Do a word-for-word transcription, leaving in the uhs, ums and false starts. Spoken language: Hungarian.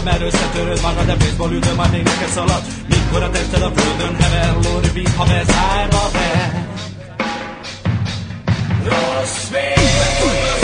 magad, mert összetöröd magad, de baseball üdő majd még neked szalad. Mikor a tested a földön hever, lóri, haver, zárva be. Rossz vér,